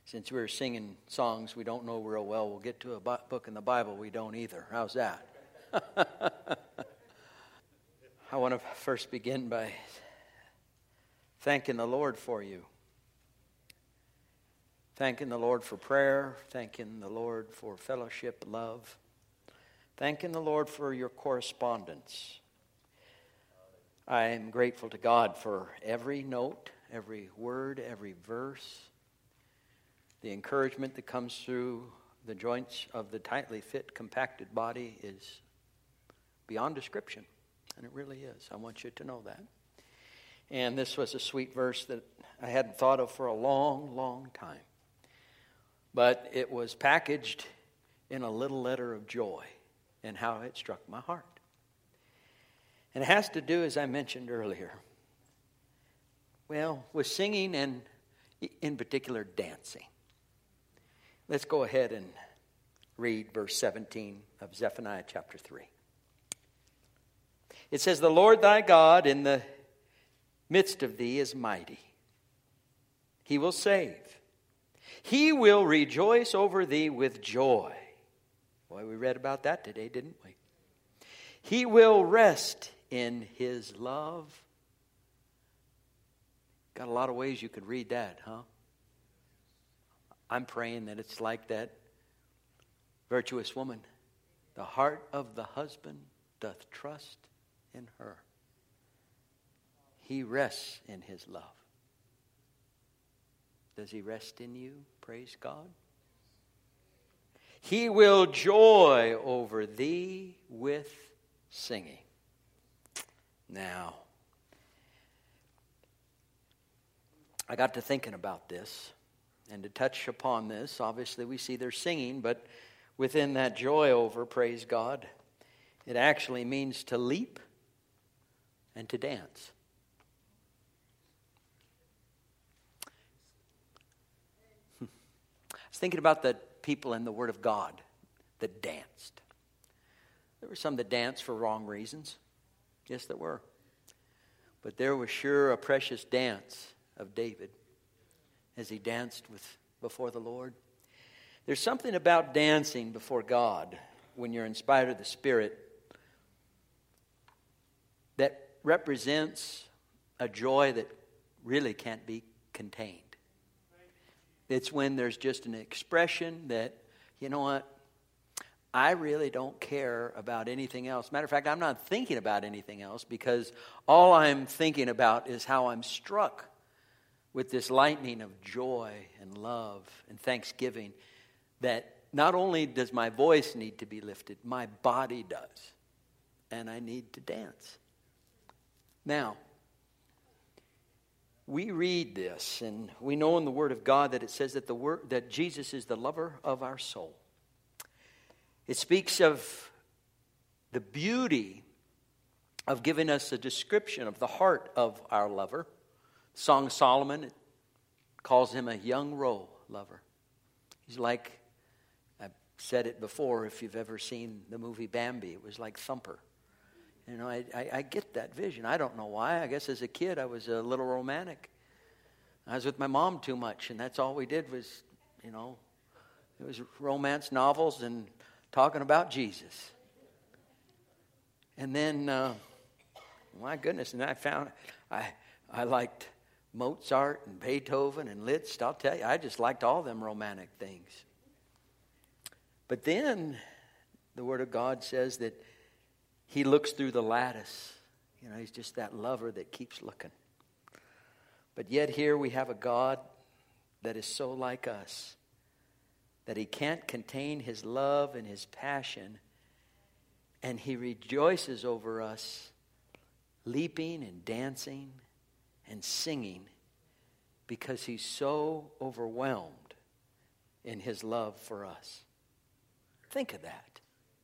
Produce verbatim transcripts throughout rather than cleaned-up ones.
Since we're singing songs we don't know real well, we'll get to a book in the Bible we don't either. How's that? I want to first begin by thanking the Lord for you. Thanking the Lord for prayer. Thanking the Lord for fellowship, love. Thanking the Lord for your correspondence. I am grateful to God for every note, every word, every verse. The encouragement that comes through the joints of the tightly fit, compacted body is beyond description. And it really is. I want you to know that. And this was a sweet verse that I hadn't thought of for a long, long time. But it was packaged in a little letter of joy and how it struck my heart. And it has to do, as I mentioned earlier, well, with singing and in particular dancing. Let's go ahead and read verse seventeen of Zephaniah chapter three. It says, "The Lord thy God in the midst of thee is mighty. He will save. He will rejoice over thee with joy." Boy, we read about that today, didn't we? "He will rest in his love." Got a lot of ways you could read that, huh? I'm praying that it's like that virtuous woman. "The heart of the husband doth trust in her. He rests in his love." Does he rest in you? Praise God. "He will joy over thee with singing." Now, I got to thinking about this. And to touch upon this, obviously we see they're singing, but within that joy over, praise God, it actually means to leap and to dance. I was thinking about the people in the Word of God that danced. There were some that danced for wrong reasons. Yes, there were. But there was sure a precious dance of David as he danced with before the Lord. There's something about dancing before God when you're inspired of the Spirit that represents a joy that really can't be contained. It's when there's just an expression that, you know what, I really don't care about anything else. Matter of fact, I'm not thinking about anything else because all I'm thinking about is how I'm struck with this lightning of joy and love and thanksgiving that not only does my voice need to be lifted, my body does. And I need to dance. Now, we read this and we know in the Word of God that it says that the word, that Jesus is the lover of our soul. It speaks of the beauty of giving us a description of the heart of our lover. Song of Solomon calls him a young roe lover. He's like, I've said it before, if you've ever seen the movie Bambi, it was like Thumper. You know, I, I, I get that vision. I don't know why. I guess as a kid I was a little romantic. I was with my mom too much, and that's all we did was, you know, it was romance novels and talking about Jesus. And then, uh, my goodness, and I found, I I liked Mozart and Beethoven and Liszt. I'll tell you, I just liked all them romantic things. But then the Word of God says that he looks through the lattice. You know, he's just that lover that keeps looking. But yet here we have a God that is so like us that he can't contain his love and his passion, and he rejoices over us, leaping and dancing and singing because he's so overwhelmed in his love for us. Think of that.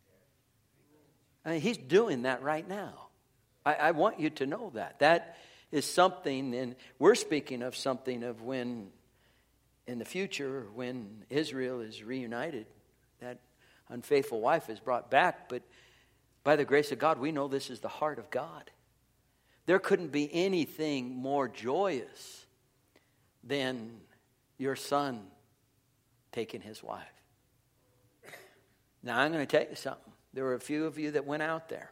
I mean, he's doing that right now. I, I want you to know that. That is something, and we're speaking of something of when, in the future, when Israel is reunited, that unfaithful wife is brought back. But by the grace of God, we know this is the heart of God. There couldn't be anything more joyous than your son taking his wife. Now, I'm going to tell you something. There were a few of you that went out there.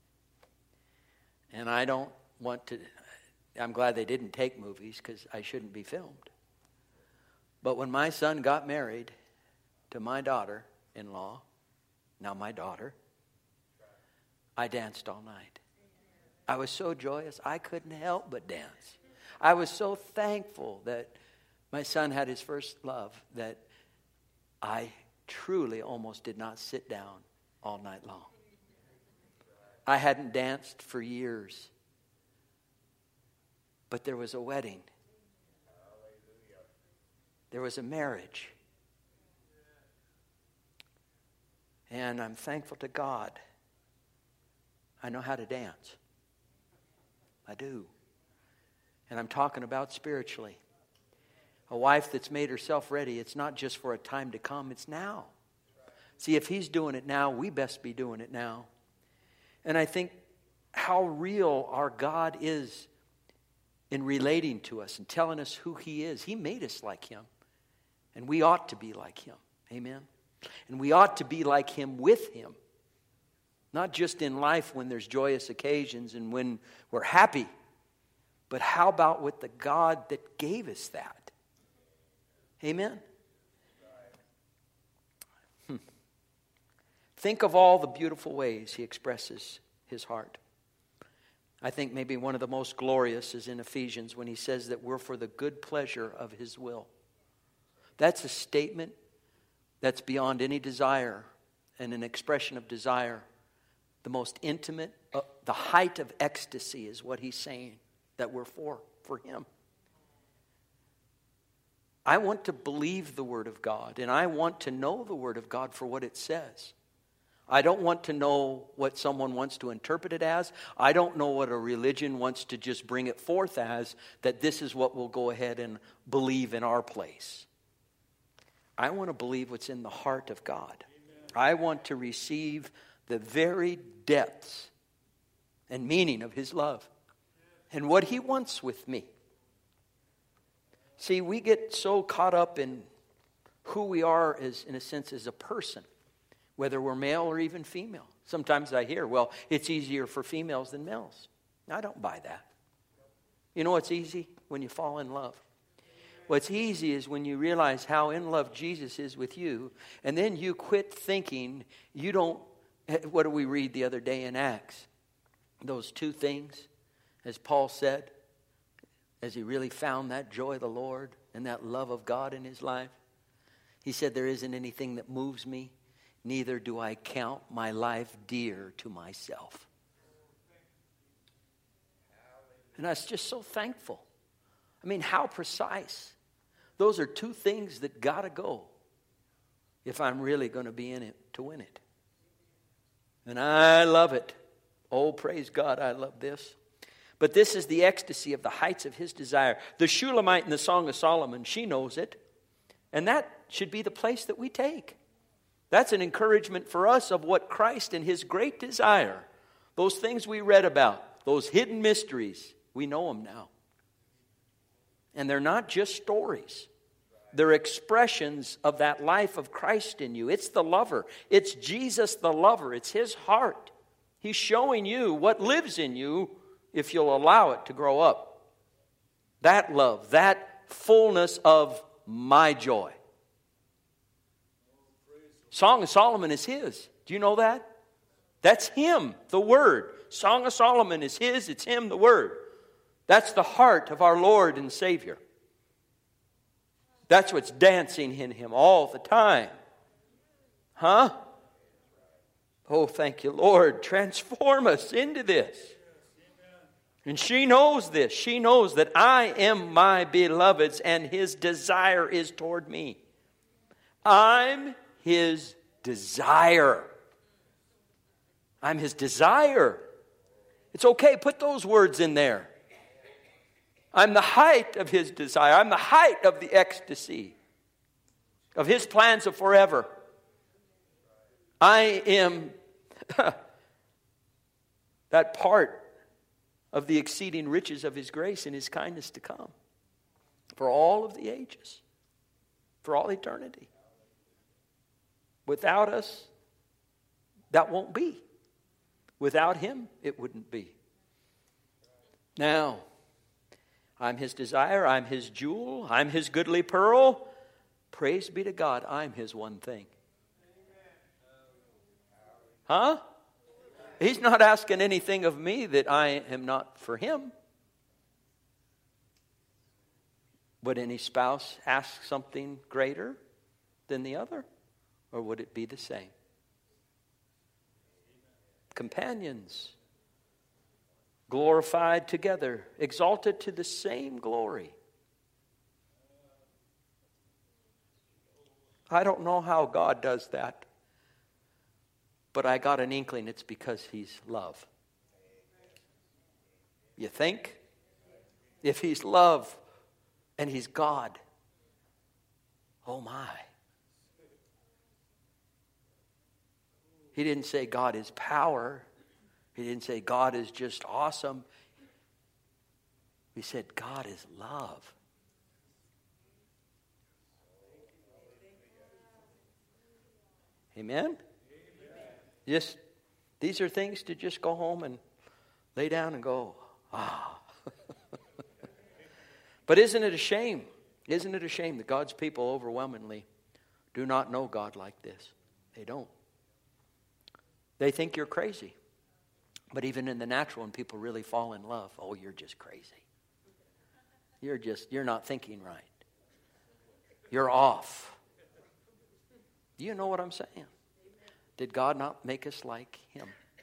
And I don't want to, I'm glad they didn't take movies because I shouldn't be filmed. But when my son got married to my daughter-in-law, now my daughter, I danced all night. I was so joyous, I couldn't help but dance. I was so thankful that my son had his first love that I truly almost did not sit down all night long. I hadn't danced for years. But there was a wedding. There was a marriage. And I'm thankful to God. I know how to dance. I do. And I'm talking about spiritually. A wife that's made herself ready, it's not just for a time to come, it's now. See, if he's doing it now, we best be doing it now. And I think how real our God is in relating to us and telling us who he is. He made us like him. And we ought to be like him. Amen? And we ought to be like him with him. Not just in life when there's joyous occasions and when we're happy. But how about with the God that gave us that? Amen? Hmm. Think of all the beautiful ways he expresses his heart. I think maybe one of the most glorious is in Ephesians when he says that we're for the good pleasure of his will. That's a statement that's beyond any desire and an expression of desire. The most intimate, uh, the height of ecstasy is what he's saying that we're for, for him. I want to believe the Word of God, and I want to know the Word of God for what it says. I don't want to know what someone wants to interpret it as. I don't know what a religion wants to just bring it forth as, that this is what we'll go ahead and believe in our place. I want to believe what's in the heart of God. Amen. I want to receive the very depths and meaning of his love and what he wants with me. See, we get so caught up in who we are as, in a sense, as a person, whether we're male or even female. Sometimes I hear, well, it's easier for females than males. I don't buy that. You know what's easy? When you fall in love. What's easy is when you realize how in love Jesus is with you, and then you quit thinking you don't, what did we read the other day in Acts? Those two things, as Paul said, as he really found that joy of the Lord and that love of God in his life. He said, there isn't anything that moves me, neither do I count my life dear to myself. And I was just so thankful. I mean, how precise. Those are two things that got to go if I'm really going to be in it to win it. And I love it. Oh, praise God, I love this. But this is the ecstasy of the heights of his desire. The Shulamite in the Song of Solomon, she knows it. And that should be the place that we take. That's an encouragement for us of what Christ and his great desire, those things we read about, those hidden mysteries, we know them now. And they're not just stories. They're expressions of that life of Christ in you. It's the lover. It's Jesus the lover. It's his heart. He's showing you what lives in you if you'll allow it to grow up. That love, that fullness of my joy. Song of Solomon is his. Do you know that? That's him, the Word. Song of Solomon is his. It's him, the Word. That's the heart of our Lord and Savior. That's what's dancing in him all the time. Huh? Oh, thank you, Lord. Transform us into this. And she knows this. She knows that I am my beloved's and his desire is toward me. I'm his desire. I'm his desire. It's okay, put those words in there. I'm the height of his desire. I'm the height of the ecstasy of his plans of forever. I am that part of the exceeding riches of his grace and his kindness to come for all of the ages, for all eternity. Without us, that won't be. Without him, it wouldn't be. Now, I'm his desire, I'm his jewel, I'm his goodly pearl. Praise be to God, I'm his one thing. Huh? He's not asking anything of me that I am not for him. Would any spouse ask something greater than the other? Or would it be the same? Companions, glorified together, exalted to the same glory. I don't know how God does that, but I got an inkling it's because he's love. You think? If he's love and he's God, oh my. He didn't say God is power. He didn't say God is just awesome. He said God is love. Amen? Amen? Just, these are things to just go home and lay down and go, ah. But isn't it a shame? Isn't it a shame that God's people overwhelmingly do not know God like this? They don't. They think you're crazy. But even in the natural, when people really fall in love, oh, you're just crazy. You're just, you're not thinking right. You're off. Do you know what I'm saying? Did God not make us like him?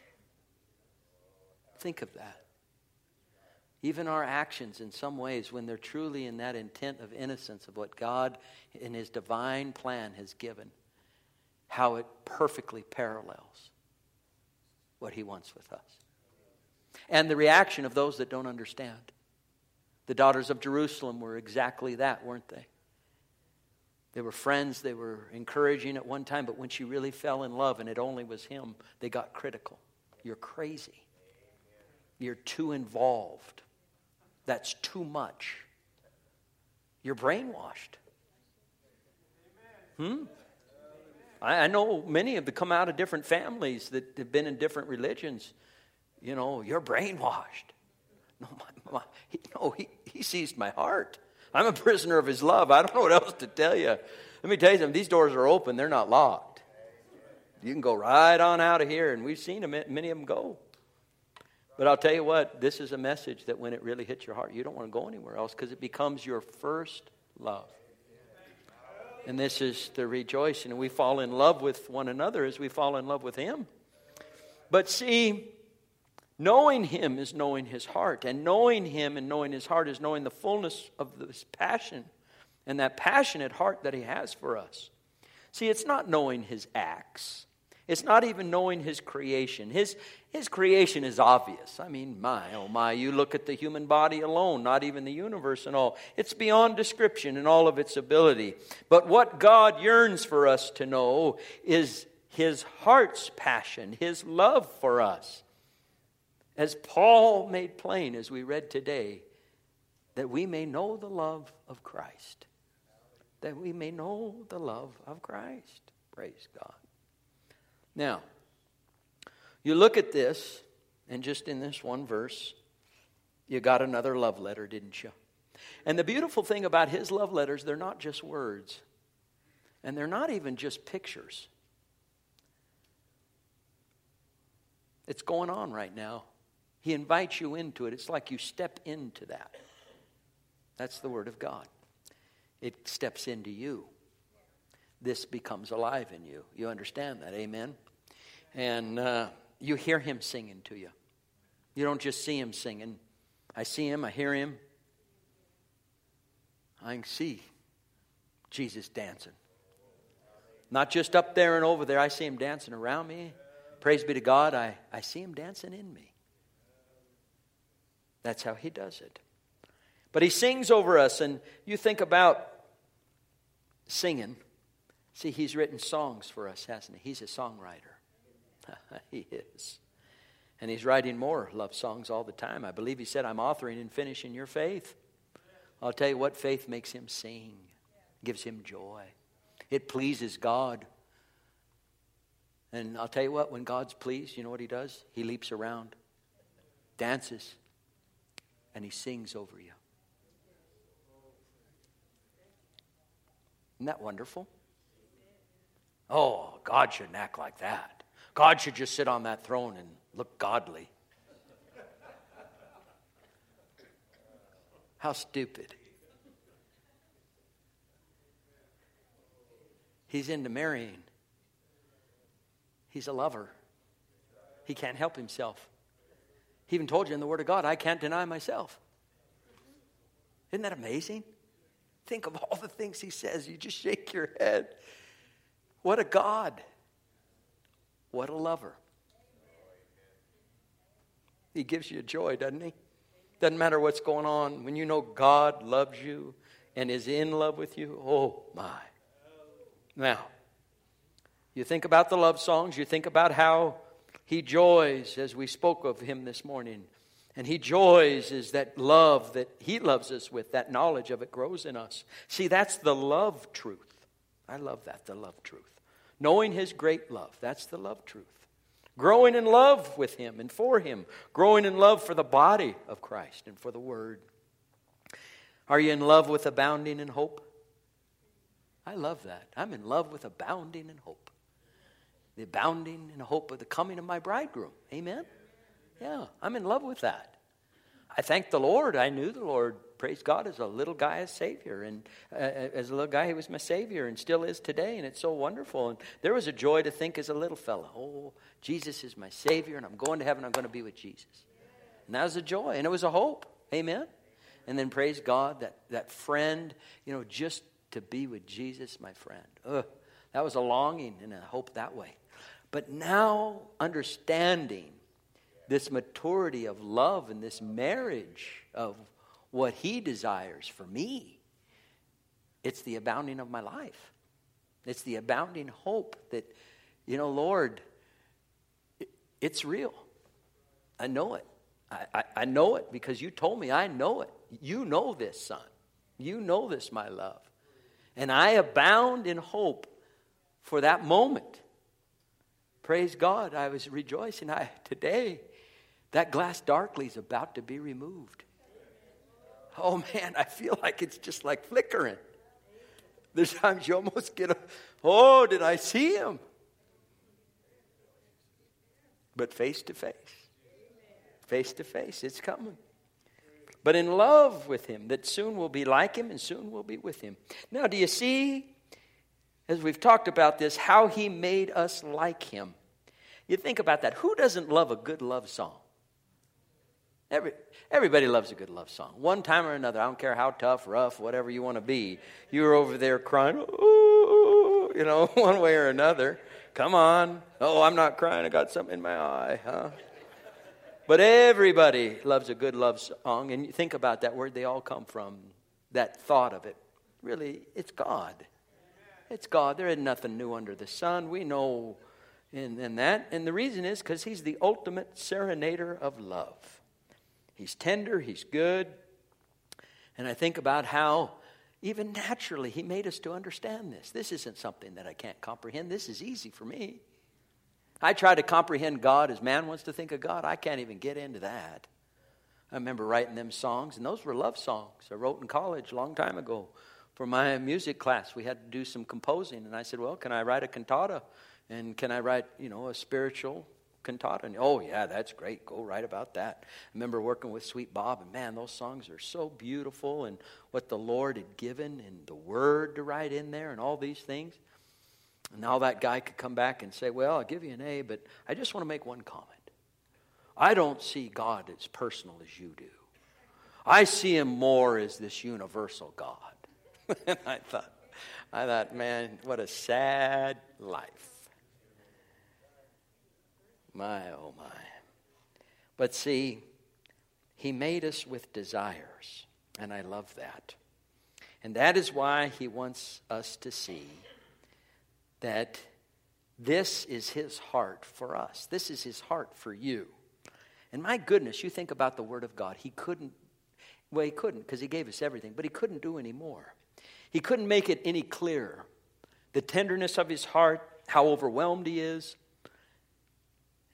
Think of that. Even our actions in some ways, when they're truly in that intent of innocence of what God in his divine plan has given, how it perfectly parallels what he wants with us. And the reaction of those that don't understand. The daughters of Jerusalem were exactly that, weren't they? They were friends, they were encouraging at one time, but when she really fell in love and it only was him, they got critical. You're crazy. You're too involved. That's too much. You're brainwashed. Hmm? I, I know many of them come out of different families that have been in different religions. You know, you're brainwashed. No, my, my, he, no he, he seized my heart. I'm a prisoner of his love. I don't know what else to tell you. Let me tell you something. These doors are open. They're not locked. You can go right on out of here, and we've seen them, many of them go. But I'll tell you what, this is a message that when it really hits your heart, you don't want to go anywhere else because it becomes your first love. And this is the rejoicing. And we fall in love with one another as we fall in love with him. But see, knowing him is knowing his heart. And knowing him and knowing his heart is knowing the fullness of this passion and that passionate heart that he has for us. See, it's not knowing his acts. It's not even knowing his creation. His, his creation is obvious. I mean, my, oh my, you look at the human body alone, not even the universe and all. It's beyond description in all of its ability. But what God yearns for us to know is his heart's passion, his love for us. As Paul made plain, as we read today, that we may know the love of Christ. That we may know the love of Christ. Praise God. Now, you look at this, and just in this one verse, you got another love letter, didn't you? And the beautiful thing about his love letters, they're not just words. And they're not even just pictures. It's going on right now. He invites you into it. It's like you step into that. That's the Word of God. It steps into you. This becomes alive in you. You understand that, amen? And uh, you hear him singing to you. You don't just see him singing. I see him, I hear him. I can see Jesus dancing. Not just up there and over there. I see him dancing around me. Praise be to God, I, I see him dancing in me. That's how he does it. But he sings over us, and you think about singing. See, he's written songs for us, hasn't he? He's a songwriter. He is. And he's writing more love songs all the time. I believe he said, I'm authoring and finishing your faith. I'll tell you what, faith makes him sing. Gives him joy. It pleases God And I'll tell you what, when God's pleased, you know what he does? He leaps around, dances, and he sings over you. Isn't that wonderful? Oh, God shouldn't act like that. God should just sit on that throne and look godly. How stupid. He's into marrying. He's a lover. He can't help himself. He even told you in the Word of God, I can't deny myself. Isn't that amazing? Think of all the things he says. You just shake your head. What a God. What a lover. He gives you joy, doesn't he? Doesn't matter what's going on. When you know God loves you and is in love with you, oh my. Now, you think about the love songs. You think about how he joys, as we spoke of him this morning. And he joys is that love that he loves us with. That knowledge of it grows in us. See, that's the love truth. I love that, the love truth. Knowing his great love. That's the love truth. Growing in love with him and for him. Growing in love for the body of Christ and for the word. Are you in love with abounding in hope? I love that. I'm in love with abounding in hope. The abounding in hope of the coming of my bridegroom. Amen? Yeah, I'm in love with that. I thank the Lord. I knew the Lord, praise God, as a little guy as Savior. And uh, as a little guy, he was my Savior and still is today. And it's so wonderful. And there was a joy to think as a little fella, oh, Jesus is my Savior and I'm going to heaven. I'm going to be with Jesus. And that was a joy. And it was a hope. Amen? And then praise God, that, that friend, you know, just to be with Jesus, my friend. Ugh, that was a longing and a hope that way. But now understanding this maturity of love and this marriage of what he desires for me, it's the abounding of my life. It's the abounding hope that, you know, Lord, it, it's real. I know it. I, I, I know it because you told me I know it. You know this, son. You know this, my love. And I abound in hope for that moment. Praise God, I was rejoicing. I today, that glass darkly is about to be removed. Oh man, I feel like it's just like flickering. There's times you almost get a, oh, did I see him? But face to face. Face to face, it's coming. But in love with him, that soon will be like him and soon will be with him. Now, do you see, as we've talked about this, how he made us like him? You think about that. Who doesn't love a good love song? Every, everybody loves a good love song. One time or another, I don't care how tough, rough, whatever you want to be. You're over there crying, ooh, you know, one way or another. Come on. Oh, I'm not crying. I got something in my eye, huh? But everybody loves a good love song. And you think about that, where they all come from, that thought of it. Really, it's God. It's God. There isn't nothing new under the sun. We know in, in that. And the reason is because he's the ultimate serenader of love. He's tender. He's good. And I think about how even naturally he made us to understand this. This isn't something that I can't comprehend. This is easy for me. I try to comprehend God as man wants to think of God. I can't even get into that. I remember writing them songs, and those were love songs I wrote in college a long time ago. For my music class, we had to do some composing, and I said, well, can I write a cantata? And can I write, you know, a spiritual cantata? And, oh, yeah, that's great. Go write about that. I remember working with Sweet Bob, and, man, those songs are so beautiful, and what the Lord had given, and the word to write in there, and all these things. And now that guy could come back and say, well, I'll give you an A, but I just want to make one comment. I don't see God as personal as you do. I see him more as this universal God. And I thought, I thought, man, what a sad life. My, oh my. But see, he made us with desires, and I love that. And that is why he wants us to see that this is his heart for us. This is his heart for you. And my goodness, you think about the Word of God. He couldn't, well, he couldn't because he gave us everything, but he couldn't do any more. He couldn't make it any clearer. The tenderness of his heart, how overwhelmed he is,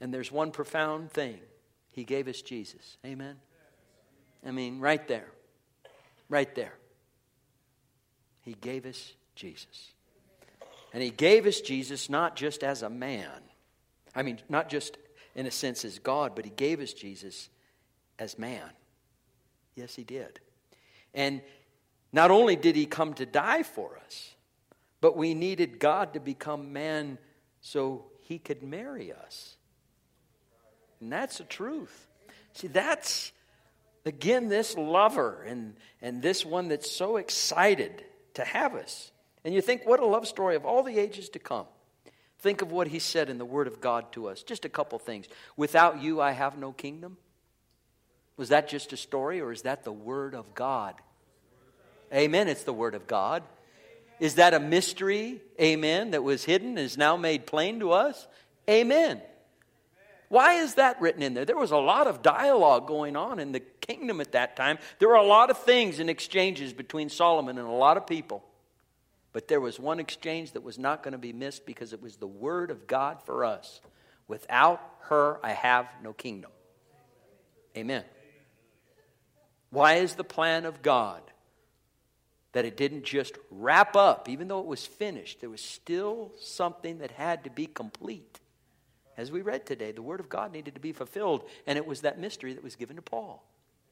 And there's one profound thing. He gave us Jesus. Amen? I mean, right there. Right there. He gave us Jesus. And He gave us Jesus not just as a man. I mean, not just in a sense as God, but He gave us Jesus as man. Yes, He did. And not only did He come to die for us, but we needed God to become man so He could marry us. And that's the truth. See, that's, again, this lover and, and this one that's so excited to have us. And you think, what a love story of all the ages to come. Think of what He said in the Word of God to us. Just a couple things. Without you, I have no kingdom. Was that just a story, or is that the Word of God? Amen. It's the Word of God. Is that a mystery? Amen. That was hidden is now made plain to us? Amen. Why is that written in there? There was a lot of dialogue going on in the kingdom at that time. There were a lot of things and exchanges between Solomon and a lot of people. But there was one exchange that was not going to be missed because it was the Word of God for us. Without her, I have no kingdom. Amen. Why is the plan of God that it didn't just wrap up? Even though it was finished, there was still something that had to be complete. As we read today, the Word of God needed to be fulfilled, and it was that mystery that was given to Paul.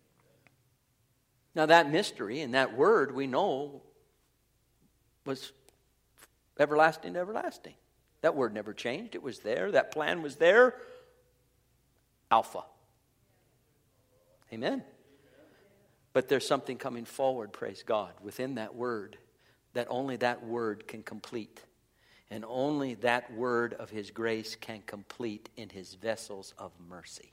Now that mystery and that Word, we know, was everlasting to everlasting. That Word never changed. It was there. That plan was there. Alpha. Amen. But there's something coming forward, praise God, within that Word that only that Word can complete. And only that Word of His grace can complete in His vessels of mercy.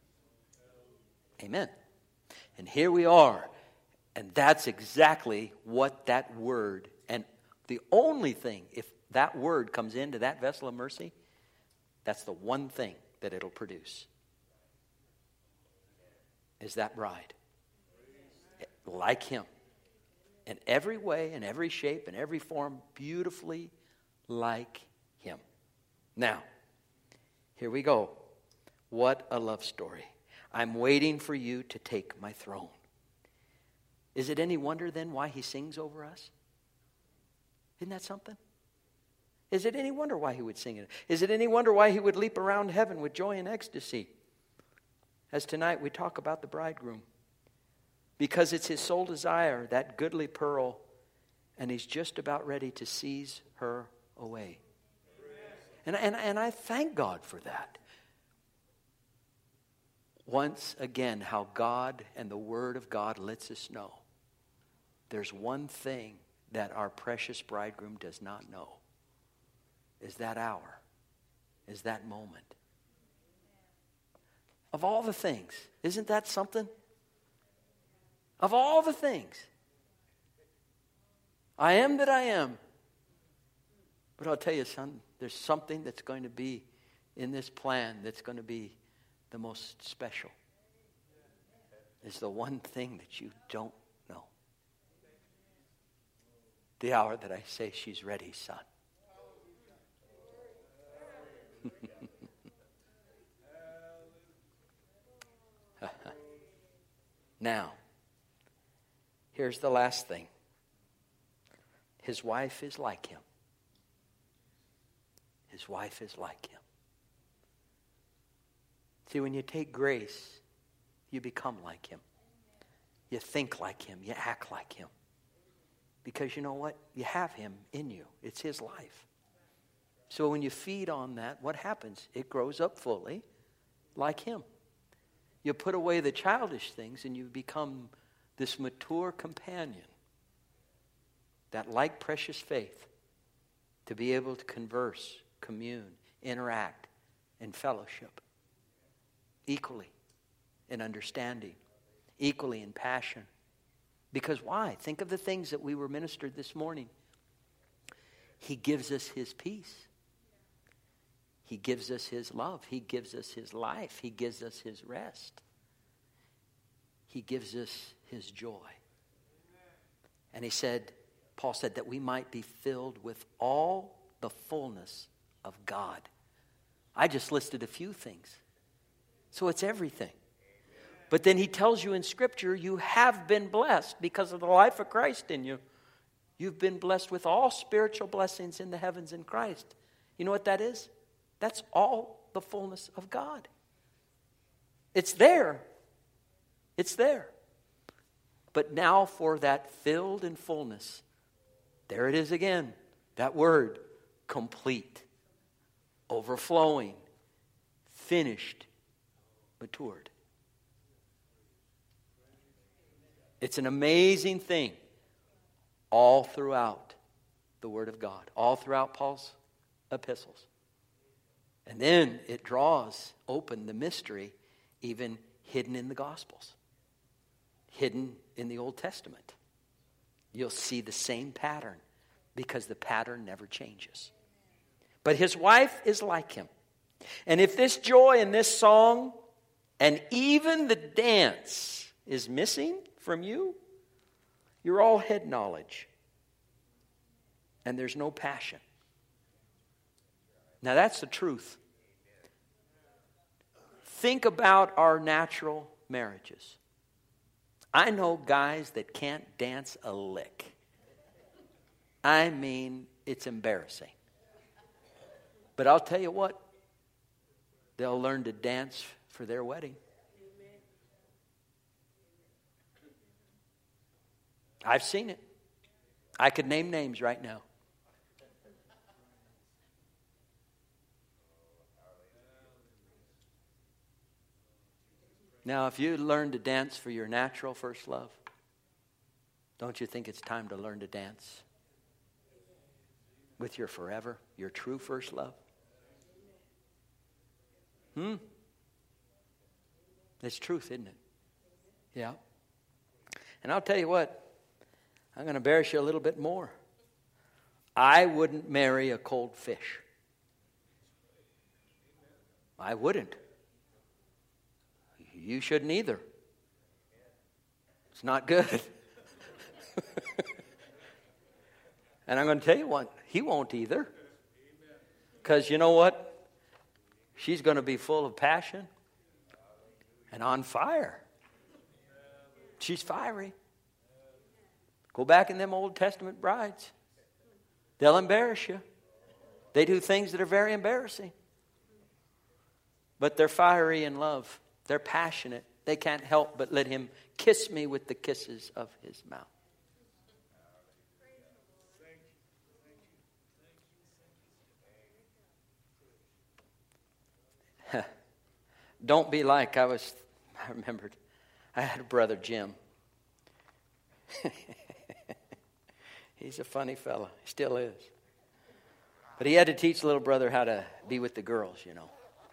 Amen. And here we are. And that's exactly what that Word, and the only thing, if that Word comes into that vessel of mercy, that's the one thing that it'll produce. Is that bride. Like Him. In every way, in every shape, in every form, beautifully like Him. Now, here we go. What a love story. I'm waiting for you to take my throne. Is it any wonder then why He sings over us? Isn't that something? Is it any wonder why He would sing it? Is it any wonder why He would leap around heaven with joy and ecstasy? As tonight we talk about the bridegroom. Because it's His sole desire, that goodly pearl, and He's just about ready to seize her away. And, and, and I thank God for that. Once again, how God and the Word of God lets us know there's one thing that our precious bridegroom does not know. Is that hour. Is that moment. Of all the things, isn't that something? Of all the things. I am that I am. But I'll tell you, son, there's something that's going to be in this plan that's going to be the most special. It's the one thing that you don't know. The hour that I say she's ready, son. Now, here's the last thing. His wife is like him. His wife is like him. See, when you take grace, you become like him. You think like him. You act like him. Because you know what? You have him in you. It's his life. So when you feed on that, what happens? It grows up fully like him. You put away the childish things and you become this mature companion that, like precious faith, to be able to converse, commune, interact, and fellowship equally in understanding, equally in passion. Because why? Think of the things that we were ministered this morning. He gives us his peace. He gives us his love. He gives us his life. He gives us his rest. He gives us his joy. And he said, Paul said, that we might be filled with all the fullness of God. I just listed a few things. So it's everything. But then he tells you in Scripture, you have been blessed because of the life of Christ in you. You've been blessed with all spiritual blessings in the heavens in Christ. You know what that is? That's all the fullness of God. It's there. It's there. But now for that filled in fullness, there it is again. That word, complete, overflowing, finished, matured. It's an amazing thing all throughout the Word of God, all throughout Paul's epistles. And then it draws open the mystery even hidden in the Gospels, hidden in the Old Testament. You'll see the same pattern because the pattern never changes. But his wife is like him. And if this joy in this song and even the dance is missing from you, you're all head knowledge. And there's no passion. Now that's the truth. Think about our natural marriages. I know guys that can't dance a lick. I mean, it's embarrassing. But I'll tell you what, they'll learn to dance for their wedding. I've seen it. I could name names right now. Now, if you learn to dance for your natural first love, don't you think it's time to learn to dance with your forever, your true first love? Hmm? It's truth, isn't it? Yeah. And I'll tell you what, I'm going to embarrass you a little bit more. I wouldn't marry a cold fish. I wouldn't. You shouldn't either. It's not good. And I'm going to tell you what, he won't either. Because you know what? She's going to be full of passion and on fire. She's fiery. Go back in them Old Testament brides. They'll embarrass you. They do things that are very embarrassing. But they're fiery in love. They're passionate. They can't help but let him kiss me with the kisses of his mouth. Don't be like I was, I remembered, I had a brother, Jim. He's a funny fella. He still is. But he had to teach little brother how to be with the girls, you know.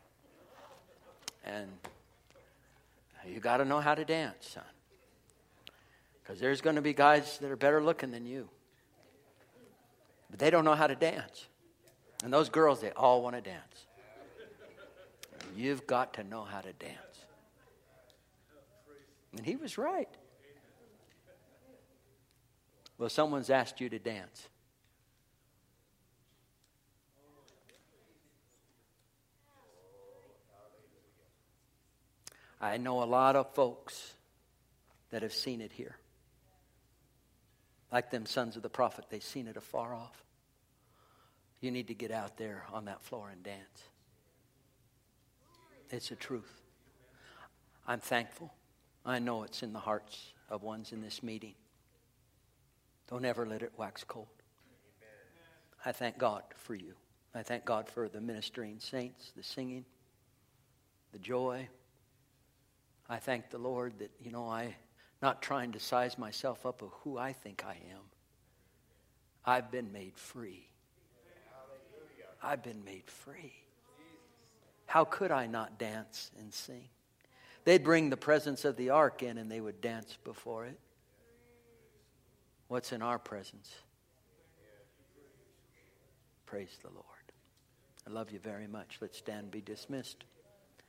And you got to know how to dance, son. Because there's going to be guys that are better looking than you. But they don't know how to dance. And those girls, they all want to dance. You've got to know how to dance. And he was right. Well, someone's asked you to dance. I know a lot of folks that have seen it here. Like them sons of the prophet, they've seen it afar off. You need to get out there on that floor and dance. It's the truth. I'm thankful. I know it's in the hearts of ones in this meeting. Don't ever let it wax cold. I thank God for you. I thank God for the ministering saints, the singing, the joy. I thank the Lord that, you know, I'm not trying to size myself up of who I think I am. I've been made free. I've been made free. How could I not dance and sing? They'd bring the presence of the ark in and they would dance before it. What's in our presence? Praise the Lord. I love you very much. Let's stand and be dismissed.